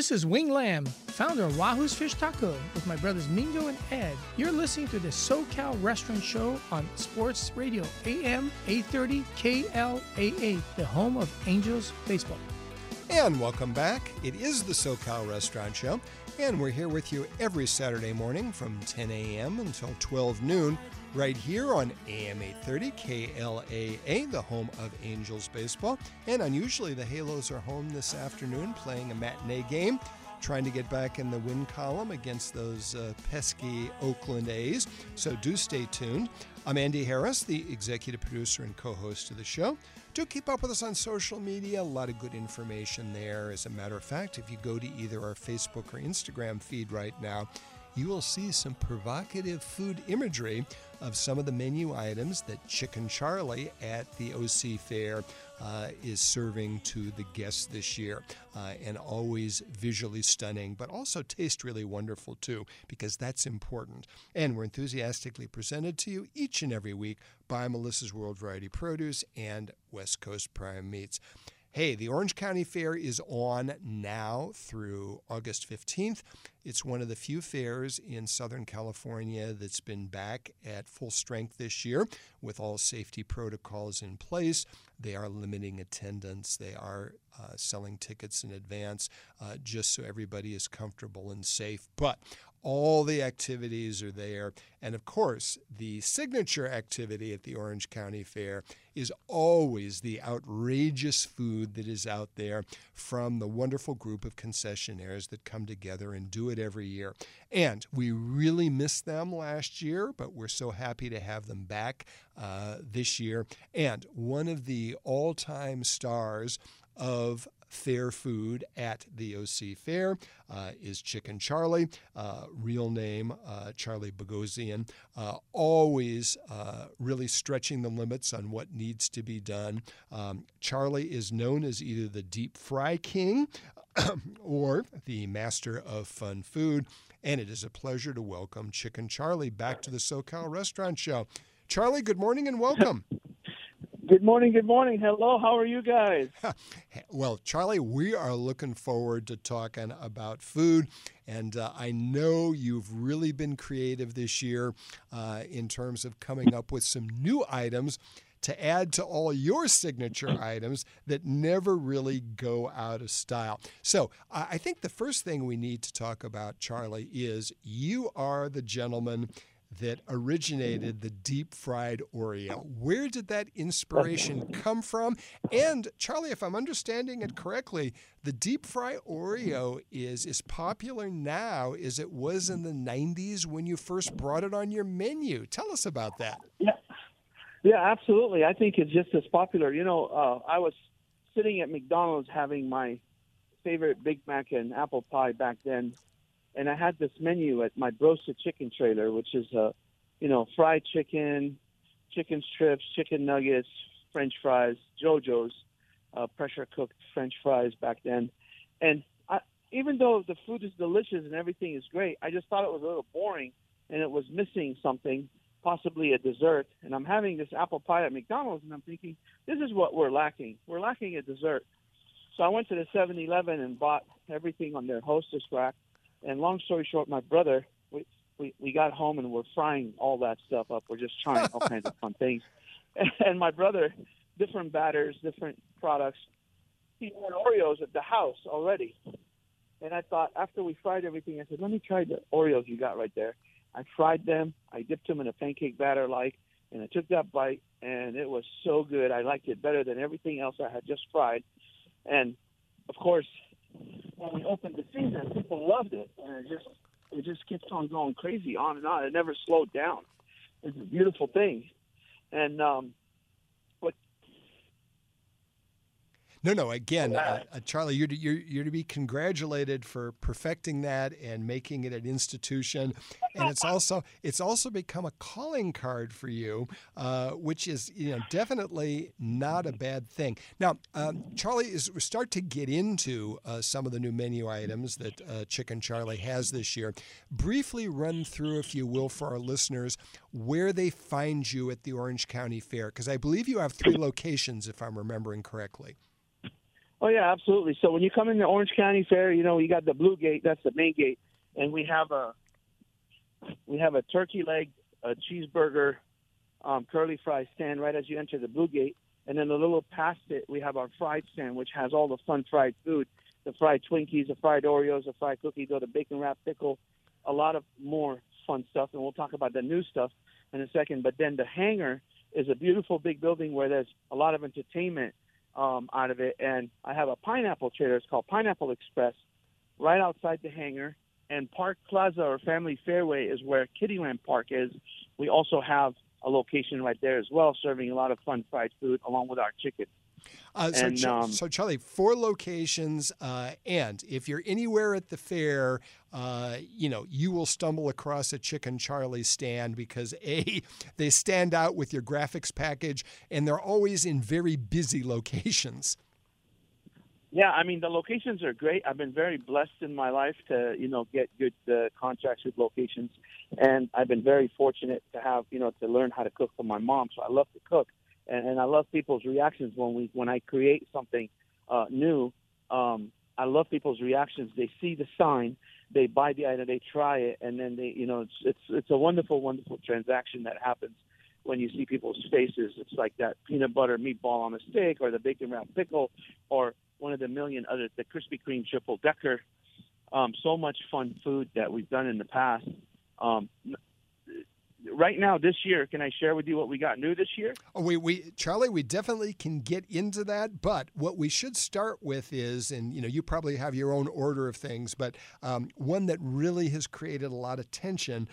This is Wing Lamb, founder of Wahoo's Fish Taco, with my brothers Mingo and Ed. You're listening to the SoCal Restaurant Show on Sports Radio AM 830 KLAA, the home of Angels Baseball. And welcome back. It is the SoCal Restaurant Show, and we're here with you every Saturday morning from 10 a.m. until 12 noon, right here on AM 830 KLAA, the home of Angels Baseball. And unusually, the Halos are home this afternoon playing a matinee game, trying to get back in the win column against those pesky Oakland A's. So do stay tuned. I'm Andy Harris, the executive producer and co-host of the show. Do keep up with us on social media. A lot of good information there. As a matter of fact, if you go to either our Facebook or Instagram feed right now, you will see some provocative food imagery of some of the menu items that Chicken Charlie at the OC Fair is serving to the guests this year. And always visually stunning, but also taste really wonderful too, because that's important. And we're enthusiastically presented to you each and every week by Melissa's World Variety Produce and West Coast Prime Meats. Hey, the Orange County Fair is on now through August 15th. It's one of the few fairs in Southern California that's been back at full strength this year with all safety protocols in place. They are limiting attendance. They are selling tickets in advance just so everybody is comfortable and safe. But all the activities are there. And of course, the signature activity at the Orange County Fair is always the outrageous food that is out there from the wonderful group of concessionaires that come together and do it every year. And we really missed them last year, but we're so happy to have them back this year. And one of the all-time stars of fair food at the OC Fair is Chicken Charlie, real name Charlie Bogosian, always really stretching the limits on what needs to be done. Charlie is known as either the Deep Fry King or the Master of Fun Food, and it is a pleasure to welcome Chicken Charlie back to the SoCal Restaurant Show. Charlie, good morning and welcome. Good morning. Good morning. Hello. How are you guys? Well, Charlie, we are looking forward to talking about food. And I know you've really been creative this year in terms of coming up with some new items to add to all your signature items that never really go out of style. So I think the first thing we need to talk about, Charlie, is you are the gentleman that originated the deep-fried Oreo. Where did that inspiration come from? And, Charlie, if I'm understanding it correctly, the deep-fried Oreo is as popular now as it was in the 90s when you first brought it on your menu. Tell us about that. Yeah, absolutely. I think it's just as popular. You know, I was sitting at McDonald's having my favorite Big Mac and apple pie back then, and I had this menu at my Broasted Chicken trailer, which is, fried chicken, chicken strips, chicken nuggets, French fries, JoJo's, pressure-cooked French fries back then. And even though the food is delicious and everything is great, I just thought it was a little boring and it was missing something, possibly a dessert. And I'm having this apple pie at McDonald's, and I'm thinking, this is what we're lacking. We're lacking a dessert. So I went to the 7-Eleven and bought everything on their Hostess rack. And long story short, my brother, we got home and we're frying all that stuff up. We're just trying all kinds of fun things. And my brother, different batters, different products, he had Oreos at the house already. And I thought, after we fried everything, I said, let me try the Oreos you got right there. I fried them. I dipped them in a pancake batter and I took that bite, and it was so good. I liked it better than everything else I had just fried. And, of course, when we opened the season, people loved it, and it just kept on going crazy, on and on. It never slowed down. It's a beautiful thing. And No. Again, Charlie, you're to be congratulated for perfecting that and making it an institution. And it's also become a calling card for you, which is definitely not a bad thing. Now, Charlie, as we start to get into some of the new menu items that Chicken Charlie has this year, briefly run through, if you will, for our listeners, where they find you at the Orange County Fair, because I believe you have 3 locations, if I'm remembering correctly. Oh yeah, absolutely. So when you come in the Orange County Fair, you know, you got the Blue Gate, that's the main gate, and we have a turkey leg, a cheeseburger, curly fry stand right as you enter the Blue Gate, and then a little past it, we have our fried stand, which has all the fun fried food, the fried Twinkies, the fried Oreos, the fried cookie dough, the bacon wrap pickle, a lot of more fun stuff, and we'll talk about the new stuff in a second. But then the hangar is a beautiful big building where there's a lot of entertainment out of it, and I have a pineapple trader. It's called Pineapple Express, right outside the hangar. And Park Plaza or Family Fairway is where Kittyland Park is. We also have a location right there as well, serving a lot of fun fried food along with our chicken. So Charlie, 4 locations, and if you're anywhere at the fair, you will stumble across a Chicken Charlie stand because they stand out with your graphics package, and they're always in very busy locations. Yeah, I mean, the locations are great. I've been very blessed in my life to, get good contracts with locations. And I've been very fortunate to have, to learn how to cook from my mom. So I love to cook. And I love people's reactions when I create something new. I love people's reactions. They see the sign, they buy the item, they try it, and then it's a wonderful, wonderful transaction that happens when you see people's faces. It's like that peanut butter meatball on a stick, or the bacon wrapped pickle, or one of the million other, the Krispy Kreme triple decker. So much fun food that we've done in the past. Right now, this year, can I share with you what we got new this year? Oh, Charlie, we definitely can get into that. But what we should start with is, and you probably have your own order of things, but one that really has created a lot of attention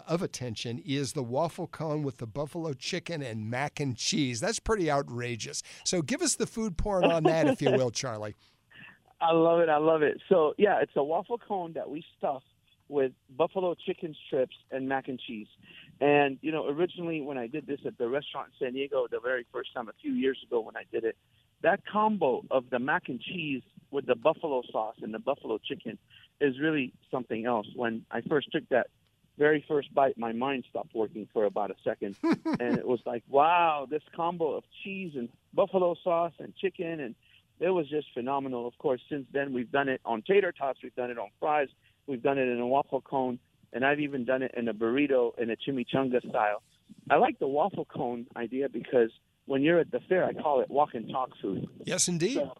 is the waffle cone with the buffalo chicken and mac and cheese. That's pretty outrageous. So give us the food porn on that, if you will, Charlie. I love it. I love it. So yeah, it's a waffle cone that we stuff with buffalo chicken strips and mac and cheese. And, originally when I did this at the restaurant in San Diego, the very first time a few years ago when I did it, that combo of the mac and cheese with the buffalo sauce and the buffalo chicken is really something else. When I first took that very first bite, my mind stopped working for about a second. And it was like, wow, this combo of cheese and buffalo sauce and chicken, and it was just phenomenal. Of course, since then we've done it on tater tots, we've done it on fries, we've done it in a waffle cone, and I've even done it in a burrito in a chimichanga style. I like the waffle cone idea because when you're at the fair, I call it walk and talk food. Yes, indeed. So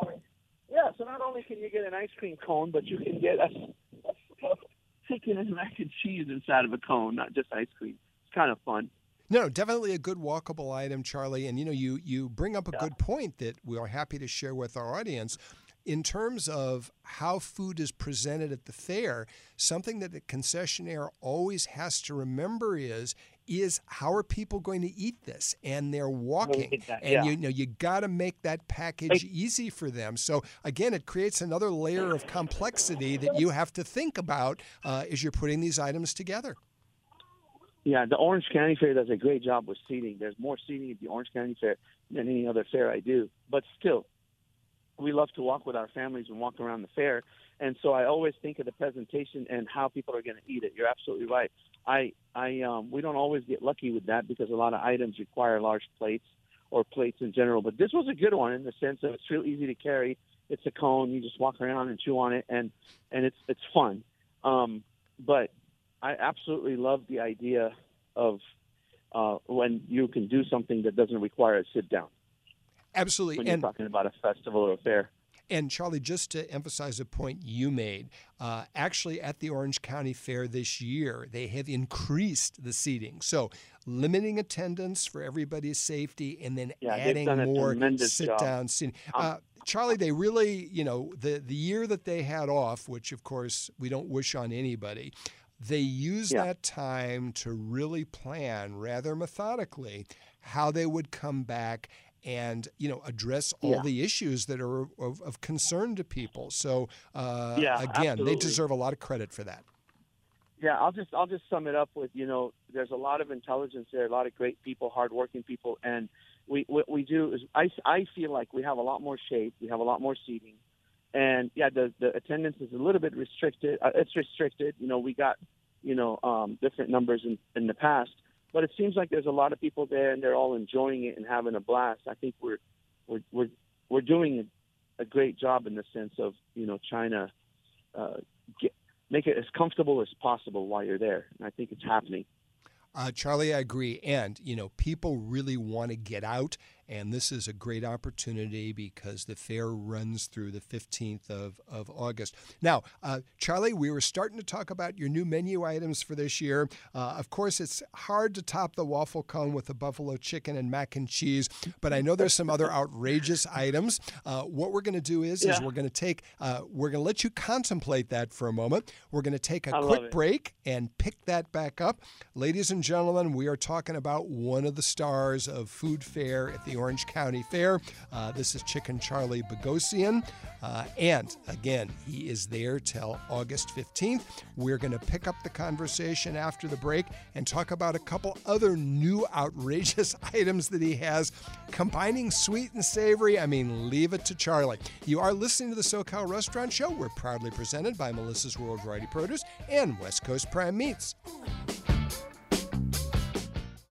not only can you get an ice cream cone, but you can get a chicken and mac and cheese inside of a cone, not just ice cream. It's kind of fun. No, definitely a good walkable item, Charlie. And, you bring up a good point that we are happy to share with our audience. In terms of how food is presented at the fair, something that the concessionaire always has to remember is how are people going to eat this? And they're walking. You got to make that package easy for them. So, again, it creates another layer of complexity that you have to think about as you're putting these items together. Yeah, the Orange County Fair does a great job with seating. There's more seating at the Orange County Fair than any other fair I do. But still, we love to walk with our families and walk around the fair. And so I always think of the presentation and how people are going to eat it. You're absolutely right. We don't always get lucky with that because a lot of items require large plates or plates in general. But this was a good one in the sense that it's real easy to carry. It's a cone. You just walk around and chew on it, and it's fun. But I absolutely love the idea of when you can do something that doesn't require a sit down. Absolutely. When you're talking about a festival or a fair. And Charlie, just to emphasize a point you made, actually at the Orange County Fair this year, they have increased the seating. So limiting attendance for everybody's safety and then adding more sit-down seating. Charlie, they really, the year that they had off, which of course we don't wish on anybody, they used that time to really plan rather methodically how they would come back and address all the issues that are of concern to people. So again, absolutely. They deserve a lot of credit for that. Yeah, I'll just sum it up with there's a lot of intelligence there, a lot of great people, hardworking people, and what we do is I feel like we have a lot more shade, we have a lot more seating, and the attendance is a little bit restricted. It's restricted. We got different numbers in the past. But it seems like there's a lot of people there, and they're all enjoying it and having a blast. I think we're doing a great job in the sense of, trying to make it as comfortable as possible while you're there. And I think it's happening. Charlie, I agree. And, people really want to get out, and this is a great opportunity because the fair runs through the 15th of August. Now, Charlie, we were starting to talk about your new menu items for this year. Of course, it's hard to top the waffle cone with the buffalo chicken and mac and cheese, but I know there's some other outrageous items. What we're going to do is we're going to let you contemplate that for a moment. We're going to take a quick break and pick that back up. Ladies and gentlemen, we are talking about one of the stars of Food Fair at the Orange County Fair. This is Chicken Charlie Bogosian. And again, he is there till August 15th. We're going to pick up the conversation after the break and talk about a couple other new outrageous items that he has, combining sweet and savory. I mean, leave it to Charlie. You are listening to the SoCal Restaurant Show. We're proudly presented by Melissa's World Variety Produce and West Coast Prime Meats.